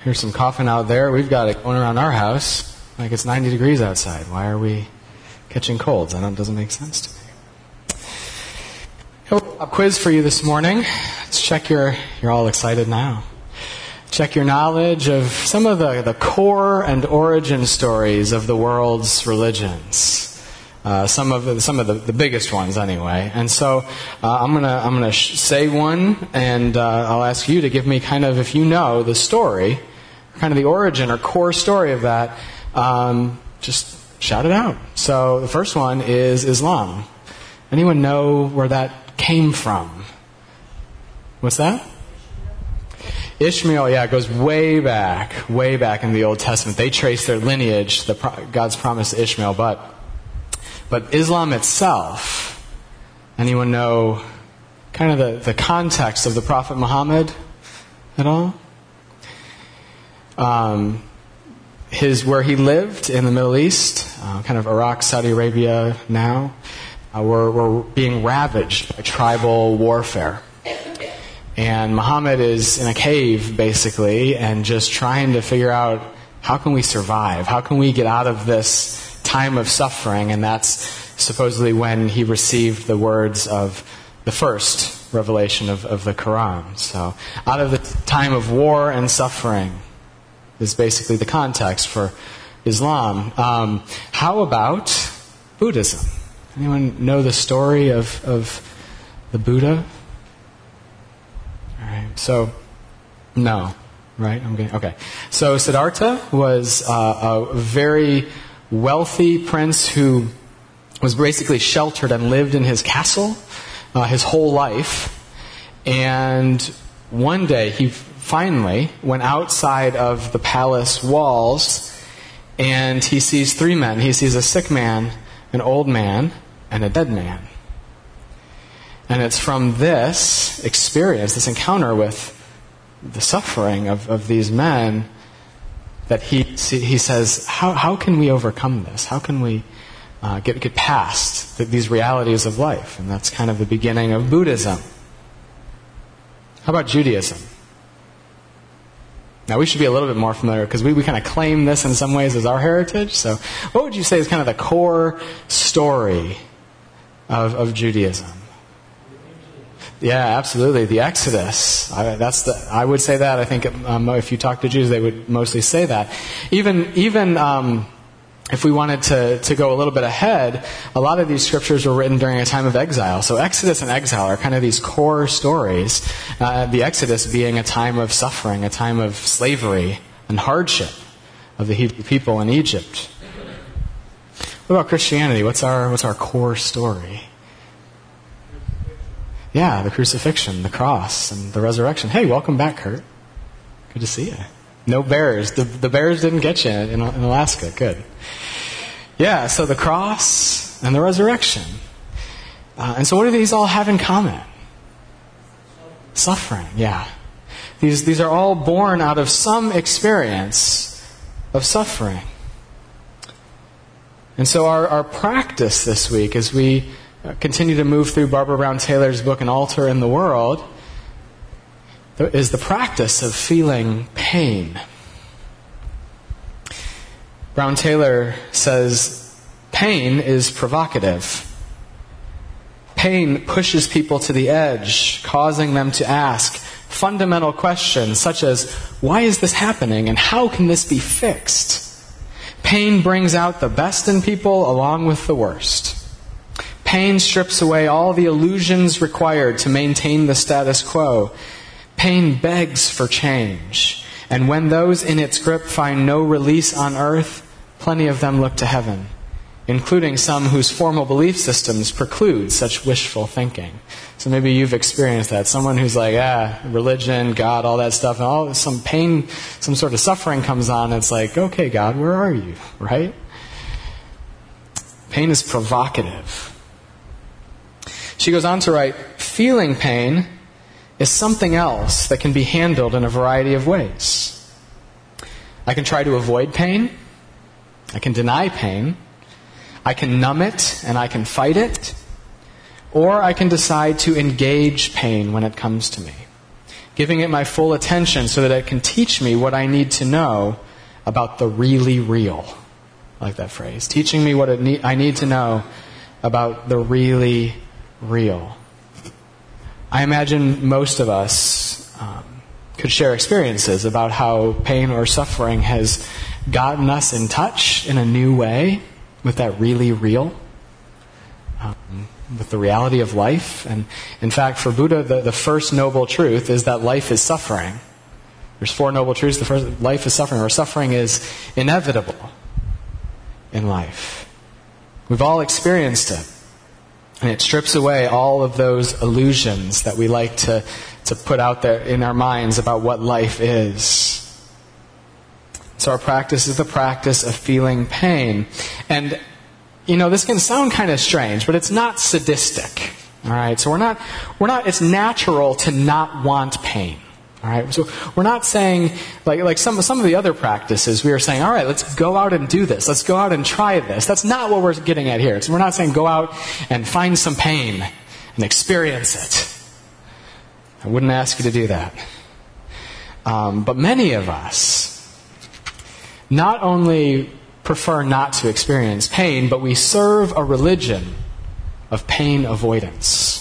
Here's some coughing out there. We've got it going around our house like it's 90 degrees outside. Why are we catching colds? That doesn't make sense to me. A quiz for you this morning. Let's check you're all excited now. Check your knowledge of some of the core and origin stories of the world's religions. Some of the biggest ones, anyway. And so I'm gonna say one, and I'll ask you to give me kind of, if you know the story, kind of the origin or core story of that. Just shout it out. So the first one is Islam. Anyone know where that came from? What's that? Ishmael, yeah, it goes way back in the Old Testament. They trace their lineage, God's promise to Ishmael, but Islam itself, anyone know kind of the context of the Prophet Muhammad at all? Where he lived in the Middle East, kind of Iraq, Saudi Arabia now, were being ravaged by tribal warfare. And Muhammad is in a cave, basically, and just trying to figure out, how can we survive? How can we get out of this time of suffering? And that's supposedly when he received the words of the first revelation of the Quran. So, out of the time of war and suffering is basically the context for Islam. How about Buddhism? Anyone know the story of the Buddha? So, no, right? Okay. So Siddhartha was a very wealthy prince who was basically sheltered and lived in his castle his whole life. And one day he finally went outside of the palace walls, and he sees three men. He sees a sick man, an old man, and a dead man. And it's from this experience, this encounter with the suffering of these men, that he says, how can we overcome this? How can we get past these realities of life? And that's kind of the beginning of Buddhism. How about Judaism? Now, we should be a little bit more familiar, because we kind of claim this in some ways as our heritage. So what would you say is kind of the core story of Judaism? Yeah, absolutely. The Exodus. I would say that. I think if you talk to Jews, they would mostly say that. Even if we wanted to go a little bit ahead, a lot of these scriptures were written during a time of exile. So Exodus and exile are kind of these core stories. The Exodus being a time of suffering, a time of slavery and hardship of the Hebrew people in Egypt. What about Christianity? What's our core story? Yeah, the crucifixion, the cross, and the resurrection. Hey, welcome back, Kurt. Good to see you. No bears. The bears didn't get you in Alaska. Good. Yeah, so the cross and the resurrection. And so what do these all have in common? Suffering, yeah. These are all born out of some experience of suffering. And so our practice this week, as we continue to move through Barbara Brown Taylor's book, An Altar in the World, is the practice of feeling pain. Brown Taylor says, pain is provocative. Pain pushes people to the edge, causing them to ask fundamental questions such as, why is this happening and how can this be fixed? Pain brings out the best in people along with the worst. Pain strips away all the illusions required to maintain the status quo. Pain begs for change. And when those in its grip find no release on earth, plenty of them look to heaven, including some whose formal belief systems preclude such wishful thinking. So maybe you've experienced that. Someone who's like, religion, God, all that stuff, and some pain, some sort of suffering comes on, and it's like, okay, God, where are you? Right? Pain is provocative. She goes on to write, feeling pain is something else that can be handled in a variety of ways. I can try to avoid pain. I can deny pain. I can numb it and I can fight it. Or I can decide to engage pain when it comes to me. giving it my full attention so that it can teach me what I need to know about the really real. I like that phrase. Teaching me what I need to know about the really real. I imagine most of us could share experiences about how pain or suffering has gotten us in touch in a new way with that really real, with the reality of life. And in fact, for Buddha, the first noble truth is that life is suffering. There's 4 noble truths. The first, life is suffering, or suffering is inevitable in life. We've all experienced it. And it strips away all of those illusions that we like to put out there in our minds about what life is. So our practice is the practice of feeling pain. And, this can sound kind of strange, but it's not sadistic. All right? So we're not, it's natural to not want pain. All right? So we're not saying, like some of the other practices, we are saying, all right, let's go out and do this. Let's go out and try this. That's not what we're getting at here. So we're not saying go out and find some pain and experience it. I wouldn't ask you to do that. But many of us not only prefer not to experience pain, but we serve a religion of pain avoidance.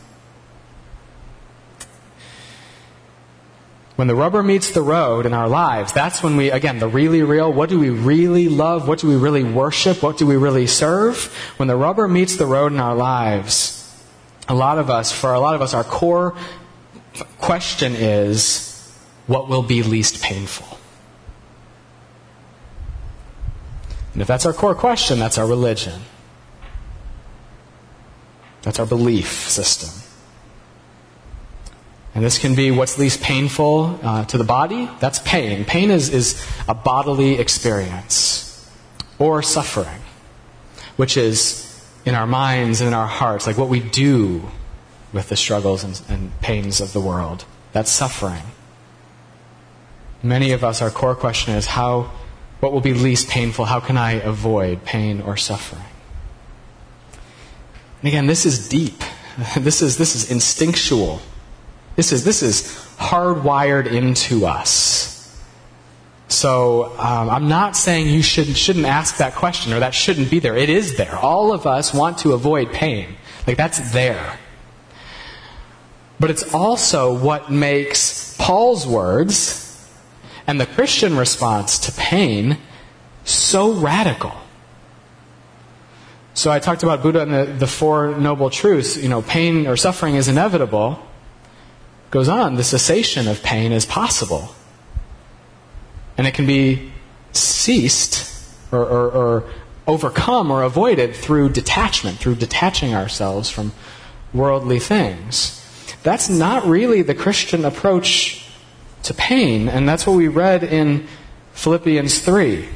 When the rubber meets the road in our lives, that's when we, again, the really real, what do we really love? What do we really worship? What do we really serve? When the rubber meets the road in our lives, for a lot of us, our core question is, what will be least painful? And if that's our core question, that's our religion. That's our belief system. And this can be what's least painful to the body. That's pain. Pain is a bodily experience. Or suffering, which is in our minds and in our hearts, like what we do with the struggles and pains of the world. That's suffering. Many of us, our core question is, what will be least painful? How can I avoid pain or suffering? And again, this is deep. This is instinctual. This is hardwired into us. So I'm not saying you shouldn't ask that question or that shouldn't be there. It is there. All of us want to avoid pain. Like, that's there. But it's also what makes Paul's words and the Christian response to pain so radical. So I talked about Buddha and the 4 noble truths. Pain or suffering is inevitable. Goes on, the cessation of pain is possible. And it can be ceased or overcome or avoided through detachment, through detaching ourselves from worldly things. That's not really the Christian approach to pain, and that's what we read in Philippians 3.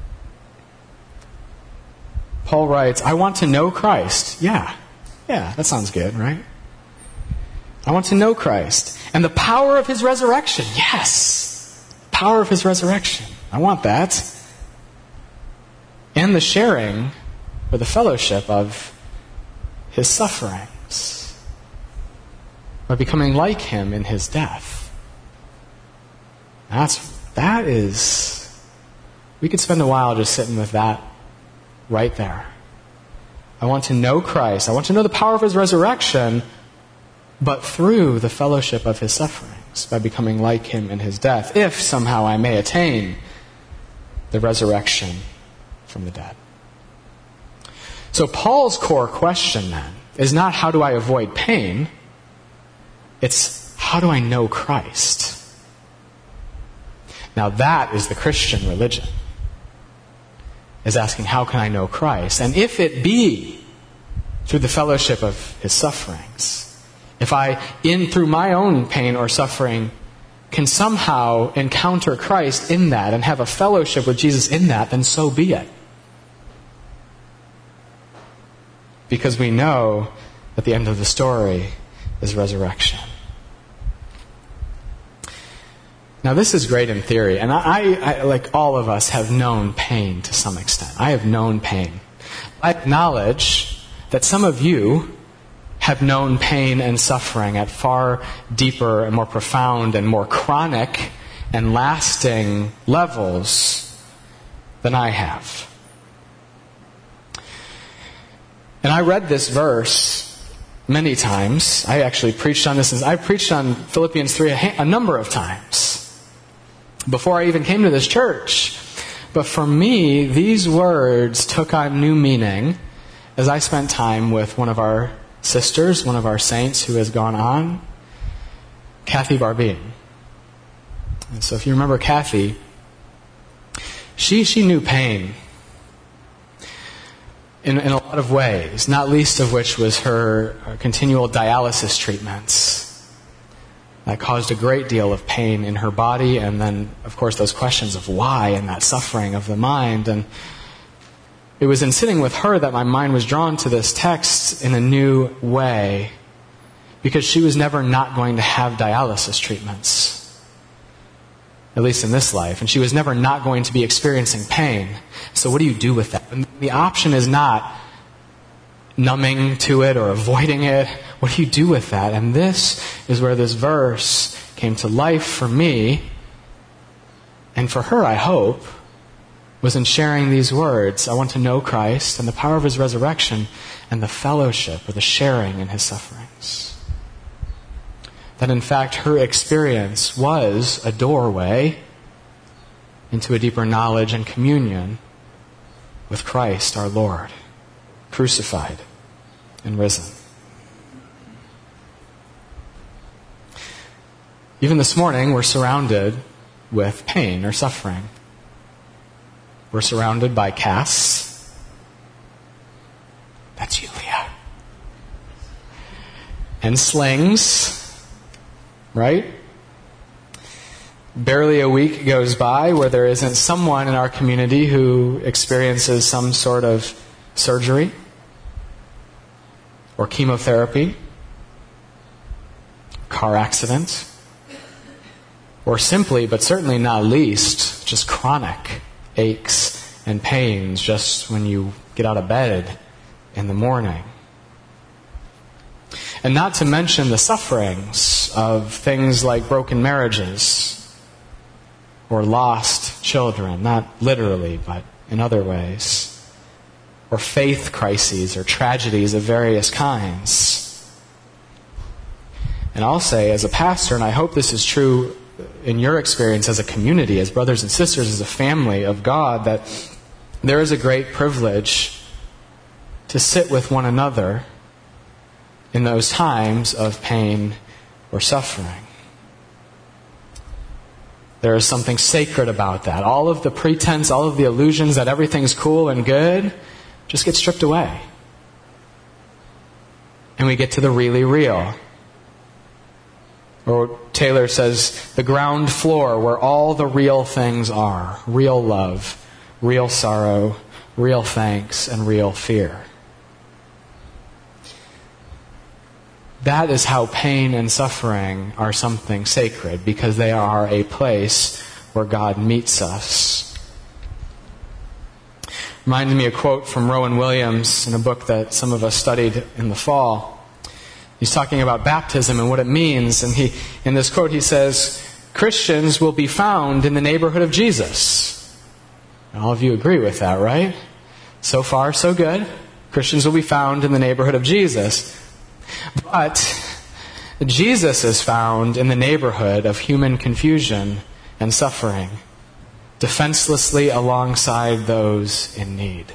Paul writes, I want to know Christ. Yeah, that sounds good, right? I want to know Christ. And the power of His resurrection. Yes. Power of His resurrection. I want that. And the sharing or the fellowship of His sufferings. By becoming like Him in His death. We could spend a while just sitting with that right there. I want to know Christ. I want to know the power of His resurrection, but through the fellowship of His sufferings, by becoming like Him in His death, if somehow I may attain the resurrection from the dead. So Paul's core question then is not how do I avoid pain, it's how do I know Christ? Now that is the Christian religion, is asking how can I know Christ? And if it be through the fellowship of His sufferings, if I, through my own pain or suffering, can somehow encounter Christ in that and have a fellowship with Jesus in that, then so be it. Because we know that the end of the story is resurrection. Now this is great in theory, and I like all of us, have known pain to some extent. I have known pain. I acknowledge that some of you have known pain and suffering at far deeper and more profound and more chronic and lasting levels than I have. And I read this verse many times. I actually preached on this. I preached on Philippians 3 a number of times before I even came to this church. But for me, these words took on new meaning as I spent time with one of our sisters, one of our saints who has gone on, Kathy Barbine. And so if you remember Kathy, she knew pain in a lot of ways, not least of which was her continual dialysis treatments that caused a great deal of pain in her body, and then, of course, those questions of why and that suffering of the mind. And it was in sitting with her that my mind was drawn to this text in a new way, because she was never not going to have dialysis treatments, at least in this life, and she was never not going to be experiencing pain. So what do you do with that? And the option is not numbing to it or avoiding it. What do you do with that? And this is where this verse came to life for me, and for her, I hope, was in sharing these words. I want to know Christ and the power of His resurrection and the fellowship or the sharing in His sufferings. That in fact her experience was a doorway into a deeper knowledge and communion with Christ our Lord, crucified and risen. Even this morning, we're surrounded with pain or suffering. We're surrounded by casts. That's you, Leah. And slings, right? Barely a week goes by where there isn't someone in our community who experiences some sort of surgery or chemotherapy, car accident, or simply, but certainly not least, just chronic aches and pains just when you get out of bed in the morning. And not to mention the sufferings of things like broken marriages or lost children, not literally, but in other ways, or faith crises or tragedies of various kinds. And I'll say, as a pastor, and I hope this is true in your experience as a community, as brothers and sisters, as a family of God, that there is a great privilege to sit with one another in those times of pain or suffering. There is something sacred about that. All of the pretense, all of the illusions that everything's cool and good just get stripped away. And we get to the really real. Or Taylor says, the ground floor where all the real things are. Real love, real sorrow, real thanks, and real fear. That is how pain and suffering are something sacred, because they are a place where God meets us. Reminds me a quote from Rowan Williams in a book that some of us studied in the fall. He's talking about baptism and what it means, and in this quote he says, Christians will be found in the neighborhood of Jesus. And all of you agree with that, right? So far, so good. Christians will be found in the neighborhood of Jesus. But Jesus is found in the neighborhood of human confusion and suffering, defenselessly alongside those in need.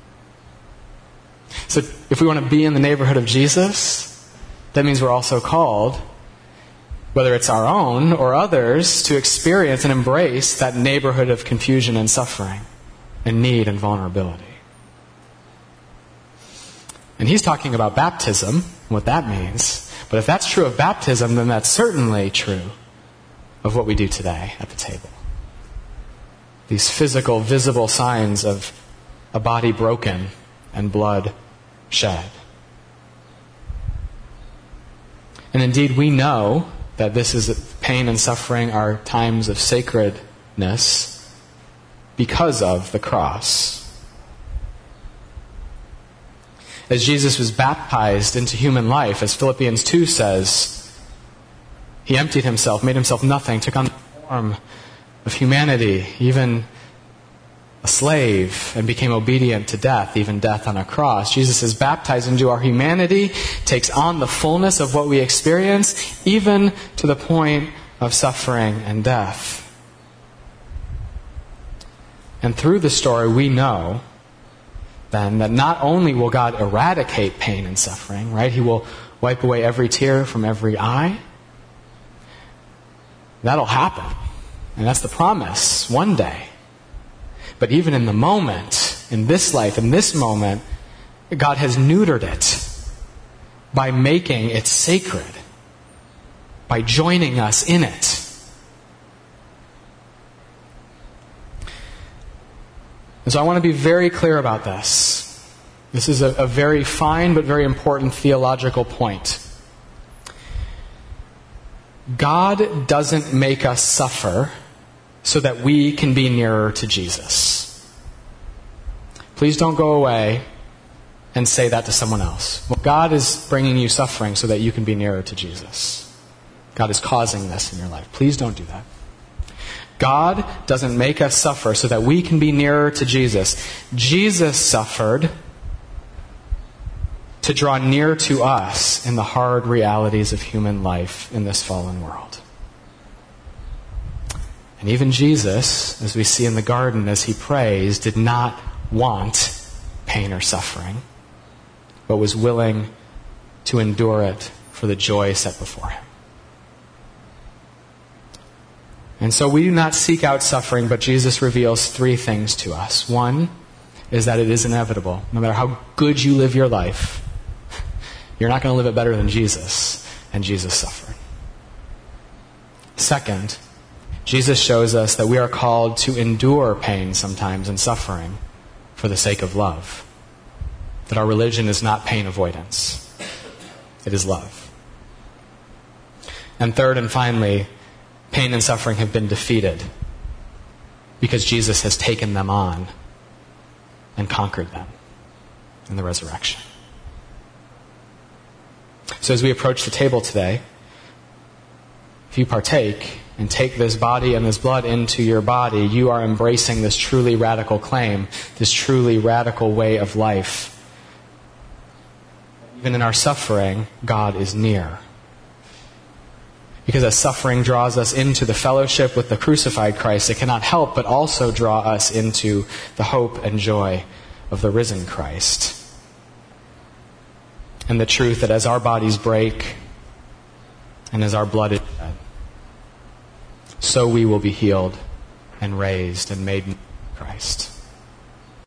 So if we want to be in the neighborhood of Jesus, that means we're also called, whether it's our own or others, to experience and embrace that neighborhood of confusion and suffering and need and vulnerability. And he's talking about baptism, and what that means. But if that's true of baptism, then that's certainly true of what we do today at the table. These physical, visible signs of a body broken and blood shed. And indeed, we know that this is pain and suffering are times of sacredness because of the cross. As Jesus was baptized into human life, as Philippians 2 says, he emptied himself, made himself nothing, took on the form of humanity, even a slave, and became obedient to death, even death on a cross. Jesus is baptized into our humanity, takes on the fullness of what we experience, even to the point of suffering and death. And through the story, we know then that not only will God eradicate pain and suffering, right? He will wipe away every tear from every eye. That'll happen. And that's the promise one day. But even in the moment, in this life, in this moment, God has neutered it by making it sacred, by joining us in it. And so I want to be very clear about this. This is a very fine but very important theological point. God doesn't make us suffer so that we can be nearer to Jesus. Please don't go away and say that to someone else. Well, God is bringing you suffering so that you can be nearer to Jesus. God is causing this in your life. Please don't do that. God doesn't make us suffer so that we can be nearer to Jesus. Jesus suffered to draw near to us in the hard realities of human life in this fallen world. And even Jesus, as we see in the garden as he prays, did not want pain or suffering, but was willing to endure it for the joy set before him. And so we do not seek out suffering, but Jesus reveals three things to us. One is that it is inevitable. No matter how good you live your life, you're not going to live it better than Jesus, and Jesus suffered. Second, Jesus shows us that we are called to endure pain sometimes and suffering for the sake of love. That our religion is not pain avoidance. It is love. And third and finally, pain and suffering have been defeated because Jesus has taken them on and conquered them in the resurrection. So as we approach the table today, if you partake and take this body and this blood into your body, you are embracing this truly radical claim, this truly radical way of life. Even in our suffering, God is near. Because as suffering draws us into the fellowship with the crucified Christ, it cannot help but also draw us into the hope and joy of the risen Christ. And the truth that as our bodies break and as our blood is shed, so we will be healed and raised and made in Christ.